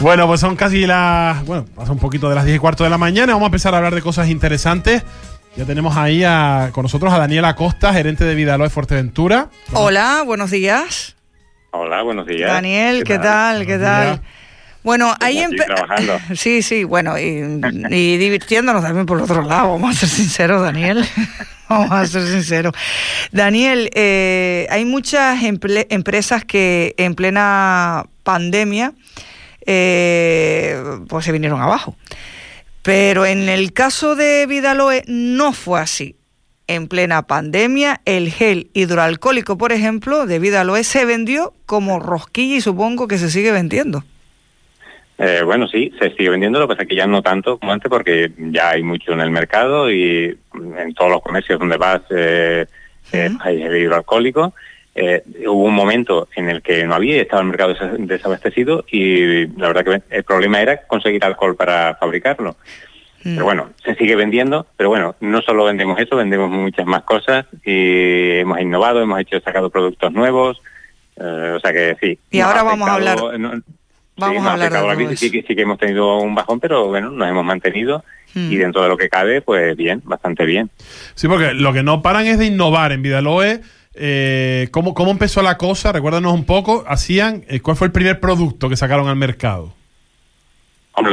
Bueno, pues son casi pasa un poquito de las 10:15 de la mañana. Vamos a empezar a hablar de cosas interesantes. Ya tenemos ahí con nosotros a Daniel Acosta, gerente de Vidaloe Fuerteventura. Hola, buenos días. Hola, buenos días. Daniel, ¿qué tal? ¿Qué tal? Bueno, ahí trabajando. Sí, bueno, y divirtiéndonos también por otro lado, vamos a ser sinceros, Daniel. Vamos a ser sinceros. Daniel, hay muchas empresas que en plena pandemia pues se vinieron abajo. Pero en el caso de Vidaloe no fue así. En plena pandemia, el gel hidroalcohólico, por ejemplo, de Vidaloe se vendió como rosquilla y supongo que se sigue vendiendo. Bueno, sí, se sigue vendiendo, lo que pasa es que ya no tanto como antes porque ya hay mucho en el mercado y en todos los comercios donde vas hay gel hidroalcohólico. Hubo un momento en el que no había, estaba el mercado desabastecido y la verdad que el problema era conseguir alcohol para fabricarlo. Pero bueno, se sigue vendiendo, pero bueno, no solo vendemos eso, vendemos muchas más cosas y hemos innovado, sacado productos nuevos, o sea que sí. Y ahora vamos a hablar... Vamos a hablar de todo eso. Sí que hemos tenido un bajón, pero bueno, nos hemos mantenido y dentro de lo que cabe, pues bien, bastante bien. Sí, porque lo que no paran es de innovar en Vidaloe. ¿Cómo empezó la cosa? Recuérdanos un poco. ¿Cuál fue el primer producto que sacaron al mercado? Hombre,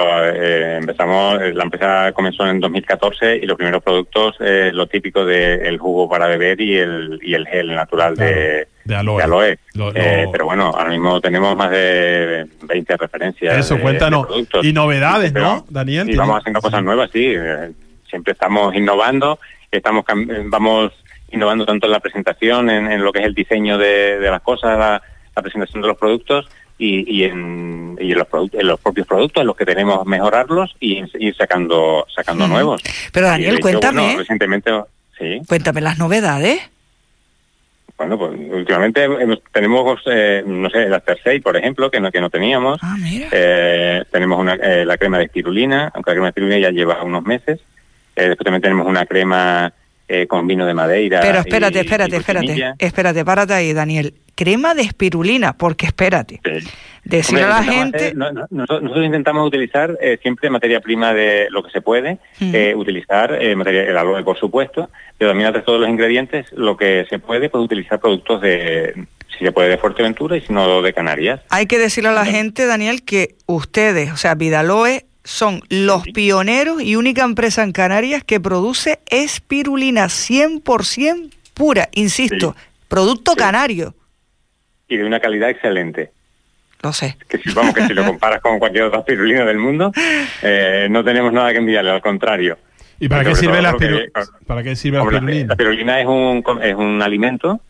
la empresa comenzó en 2014 y los primeros productos, lo típico del jugo para beber y el gel natural de aloe. Pero bueno, ahora mismo tenemos más de 20 referencias. Eso, cuéntanos. Y novedades, ¿no, Daniel? Y vamos haciendo cosas nuevas, sí. Siempre estamos innovando, vamos innovando tanto en la presentación, en lo que es el diseño de las cosas, la presentación de los productos, y en los propios productos en los que tenemos mejorarlos y ir sacando nuevos. Pero Daniel, cuéntame. Bueno, recientemente, sí. Cuéntame las novedades. Bueno, pues últimamente tenemos, la Aster por ejemplo, que no teníamos. Ah, mira. Tenemos la crema de espirulina, aunque la crema de espirulina ya lleva unos meses. Después también tenemos una crema con vino de Madeira. Pero espérate, párate ahí, Daniel. Crema de espirulina, porque espérate. Sí. Decirle a la gente... Nosotros intentamos utilizar siempre materia prima de lo que se puede, utilizar el aloe, por supuesto, pero también de todos los ingredientes, lo que se puede, pues utilizar productos si se puede, de Fuerteventura y si no, de Canarias. Hay que decirle a la gente, Daniel, que ustedes, o sea, Vidaloe, son los pioneros y única empresa en Canarias que produce espirulina 100% pura, insisto, producto canario. Y de una calidad excelente. Lo sé. Que si lo comparas con cualquier otra espirulina del mundo, no tenemos nada que envidiarle, al contrario. ¿Y para qué sirve la espirulina? La espirulina es un alimento.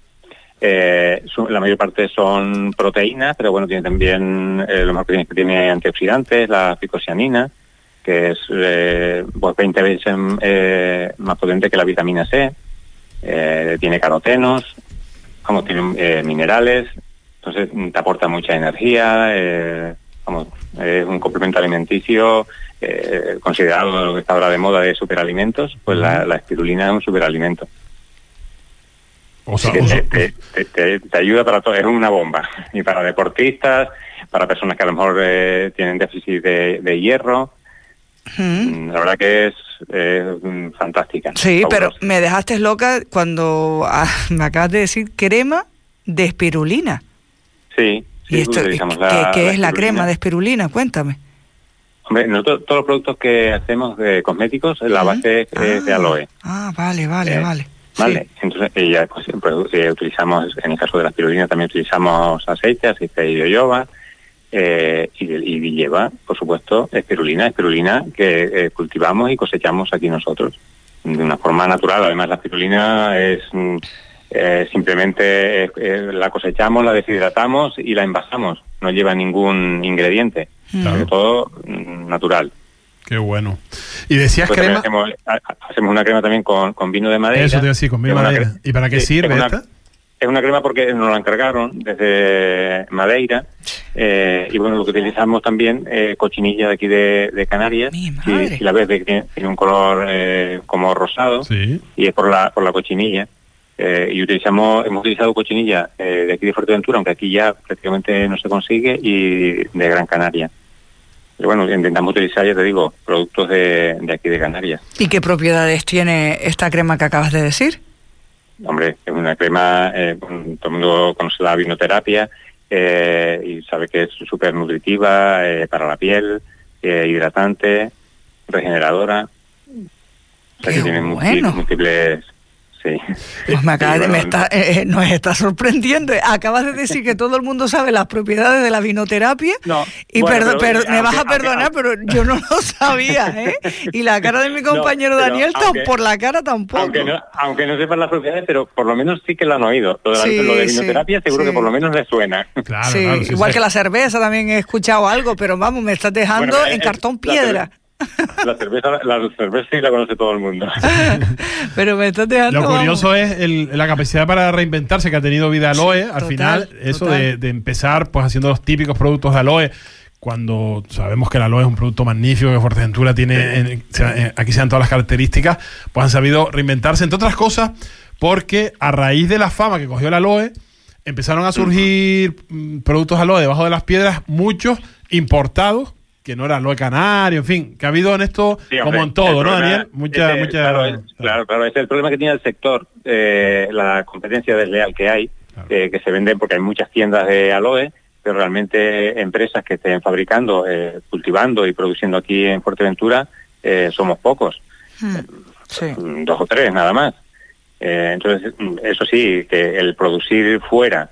La mayor parte son proteínas, pero bueno, tiene también lo mejor que tiene antioxidantes, la ficosianina, que es 20 veces más potente que la vitamina C. Tiene carotenos, tiene minerales, entonces te aporta mucha energía. Es un complemento alimenticio considerado lo que está ahora de moda de superalimentos, pues la espirulina es un superalimento. Te ayuda para todo, es una bomba. Y para deportistas, para personas que a lo mejor tienen déficit de hierro. La verdad que es fantástica. Sí, fabulosa. Pero me dejaste loca cuando me acabas de decir crema de espirulina. Sí. ¿Y esto qué es la crema de espirulina? Cuéntame. Hombre, nosotros todos los productos que hacemos de cosméticos, la base es de aloe. Vale. Vale, Sí. Entonces utilizamos, en el caso de la espirulina también utilizamos aceite de jojoba, y lleva, por supuesto, espirulina que cultivamos y cosechamos aquí nosotros de una forma natural. Además, la espirulina es simplemente la cosechamos, la deshidratamos y la envasamos, no lleva ningún ingrediente, sobre todo natural. Qué bueno. Y decías pues crema... Hacemos una crema también con vino de Madeira. Eso te iba a decir, con vino de Madeira. ¿Y para qué sirve esta? Es una crema porque nos la encargaron desde Madeira. Y bueno, lo que utilizamos también, cochinilla de aquí de Canarias. Si la ves, tiene un color como rosado. Sí. Y es por la cochinilla. Y hemos utilizado cochinilla de aquí de Fuerteventura, aunque aquí ya prácticamente no se consigue, y de Gran Canaria. Y bueno, intentamos utilizar, ya te digo, productos de aquí de Canarias. ¿Y qué propiedades tiene esta crema que acabas de decir? Hombre, es una crema, todo el mundo conoce la vinoterapia y sabe que es súper nutritiva para la piel, hidratante, regeneradora. O sea, que tiene múltiples... Sí. Pues nos está sorprendiendo. Acabas de decir que todo el mundo sabe las propiedades de la vinoterapia. No, y bueno, me vas a perdonar, pero yo no lo sabía, ¿eh? Y la cara de mi compañero Daniel, por la cara tampoco. Aunque no sepan las propiedades, pero por lo menos sí que lo han oído. Lo de vinoterapia seguro que por lo menos les suena. Claro, igual que la cerveza también he escuchado algo, pero vamos, me estás dejando en cartón piedra. La cerveza sí la conoce todo el mundo. Pero me estás dejando... Lo curioso es la capacidad para reinventarse que ha tenido Vidaloe. Al final, eso de empezar pues haciendo los típicos productos de aloe, cuando sabemos que el aloe es un producto magnífico, que Fuerteventura tiene, aquí se dan todas las características, pues han sabido reinventarse, entre otras cosas, porque a raíz de la fama que cogió el aloe, empezaron a surgir productos aloe debajo de las piedras, muchos importados, que no era aloe canario, en fin, que ha habido en esto, como en todo, ¿no, Daniel? Claro, ese es el problema que tiene el sector, la competencia desleal que hay, que se venden porque hay muchas tiendas de aloe, pero realmente empresas que estén fabricando, cultivando y produciendo aquí en Fuerteventura, somos pocos. 2 o 3 nada más. Entonces, eso sí, que el producir fuera,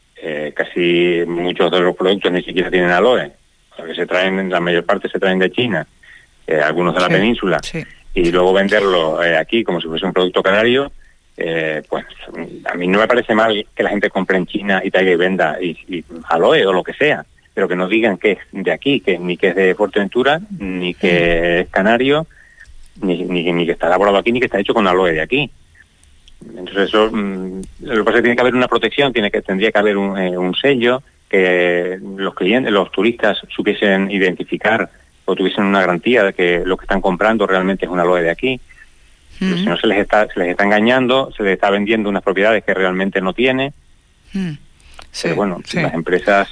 casi muchos de los productos ni siquiera tienen aloe, que se traen, la mayor parte se traen de China, algunos de la península, y luego venderlo aquí como si fuese un producto canario, pues a mí no me parece mal que la gente compre en China y traiga y venda y aloe o lo que sea, pero que no digan que es de aquí, ni que es de Fuerteventura, ni que es canario, ni que está elaborado aquí, ni que está hecho con aloe de aquí. Entonces eso, lo que pasa es que tiene que haber una protección, tendría que haber un sello, que los clientes, los turistas supiesen identificar o tuviesen una garantía de que lo que están comprando realmente es un aloe de aquí. Si no se les está engañando, se les está vendiendo unas propiedades que realmente no tiene. Pero bueno, las empresas...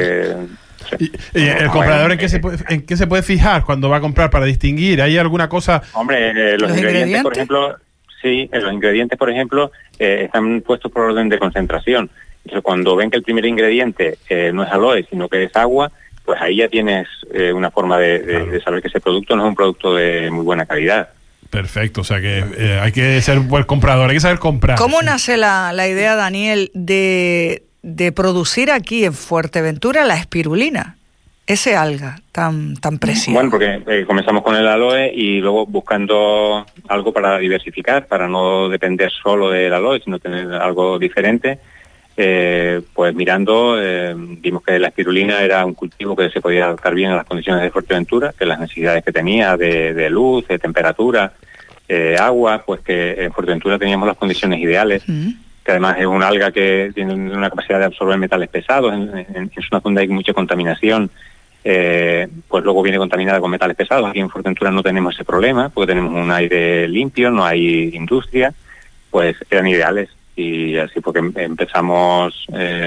¿El comprador en qué se puede fijar cuando va a comprar para distinguir? ¿Hay alguna cosa...? Hombre, los ingredientes, por ejemplo... Sí, los ingredientes, por ejemplo, están puestos por orden de concentración. Entonces, cuando ven que el primer ingrediente no es aloe, sino que es agua, pues ahí ya tienes una forma de saber que ese producto no es un producto de muy buena calidad. Perfecto, o sea que hay que ser buen comprador, hay que saber comprar. ¿Cómo nace la idea, Daniel, de producir aquí en Fuerteventura la espirulina? Ese alga tan precioso. Bueno, porque comenzamos con el aloe y luego buscando algo para diversificar, para no depender solo del aloe, sino tener algo diferente. Pues mirando, vimos que la espirulina era un cultivo que se podía adaptar bien a las condiciones de Fuerteventura, que las necesidades que tenía de luz, de temperatura, agua, pues que en Fuerteventura teníamos las condiciones ideales, que además es un alga que tiene una capacidad de absorber metales pesados, es una zona donde hay mucha contaminación, pues luego viene contaminada con metales pesados. Aquí en Fuerteventura no tenemos ese problema, porque tenemos un aire limpio, no hay industria, pues eran ideales. Y así porque empezamos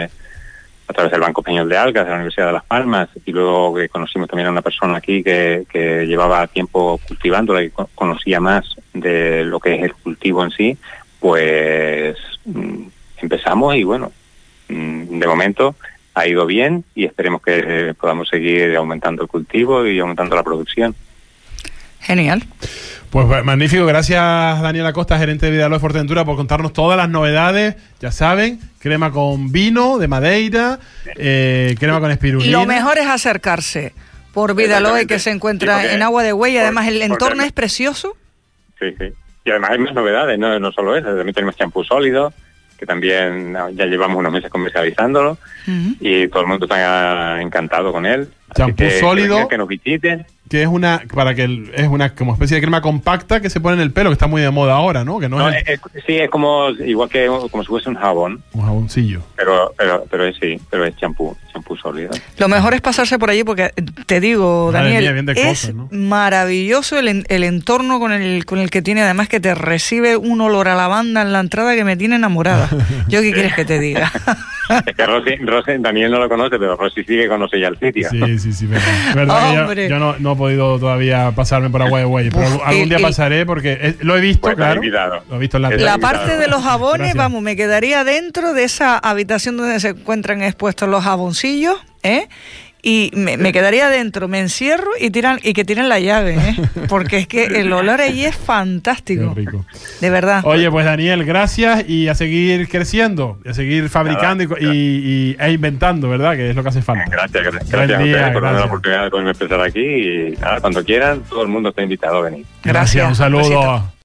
a través del Banco Peñol de Algas de la Universidad de Las Palmas, y luego que conocimos también a una persona aquí que llevaba tiempo cultivándola y conocía más de lo que es el cultivo en sí, pues empezamos y bueno, de momento ha ido bien y esperemos que podamos seguir aumentando el cultivo y aumentando la producción. Genial. Pues magnífico, gracias Daniel Acosta, gerente de Vidaloe Fuerteventura, por contarnos todas las novedades. Ya saben, crema con vino de Madeira, crema con espirulina. Lo mejor es acercarse por Vidaloe, que se encuentra en Agua de Güell, además el entorno es precioso. Sí. Y además hay más novedades, no solo eso, también tenemos champú sólido, que también ya llevamos unos meses comercializándolo, y todo el mundo está encantado con él. Champú sólido, que nos visiten. Que es una como especie de crema compacta que se pone en el pelo, que está muy de moda ahora, ¿no? Que sí, es como igual que como si fuese un jabón. Un jaboncillo. Pero es champú sólido. Lo mejor es pasarse por allí porque te digo, Daniel, es maravilloso el entorno con el que tiene, además que te recibe un olor a lavanda en la entrada que me tiene enamorada. ¿Yo qué quieres que te diga? Es que Rosy, Daniel no lo conoce, pero Rosy sí que conoce ya el sitio. Sí, verdad que yo no he podido todavía pasarme por Agua de Bueyes, pero algún día pasaré porque lo he visto, pues claro. Invitado. Lo he visto en la parte de los jabones, Gracias. vamos, me quedaría dentro de esa habitación donde se encuentran expuestos los jaboncillos, y me quedaría dentro, me encierro y que tiren la llave, porque es que el olor allí es fantástico. Qué rico. De verdad. Oye, pues Daniel, gracias y a seguir creciendo, a seguir fabricando e inventando, ¿verdad? Que es lo que hace falta. Gracias a ustedes por darme la oportunidad de poderme empezar aquí y nada, cuando quieran, todo el mundo está invitado a venir. Gracias. Un saludo. Besito.